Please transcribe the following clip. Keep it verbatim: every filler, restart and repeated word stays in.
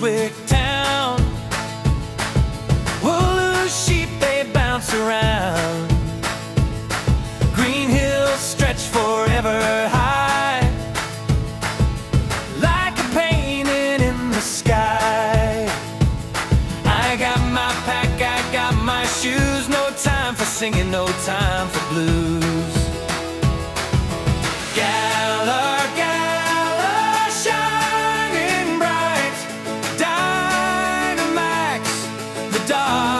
Bushwick town. Wooloo sheep, they bounce around. Green hills stretch forever high, like a painting in the sky. I got my pack, I got my shoes. No time for singing, no time for blues. Galler, galler, shining bright. Dynamax, the dark.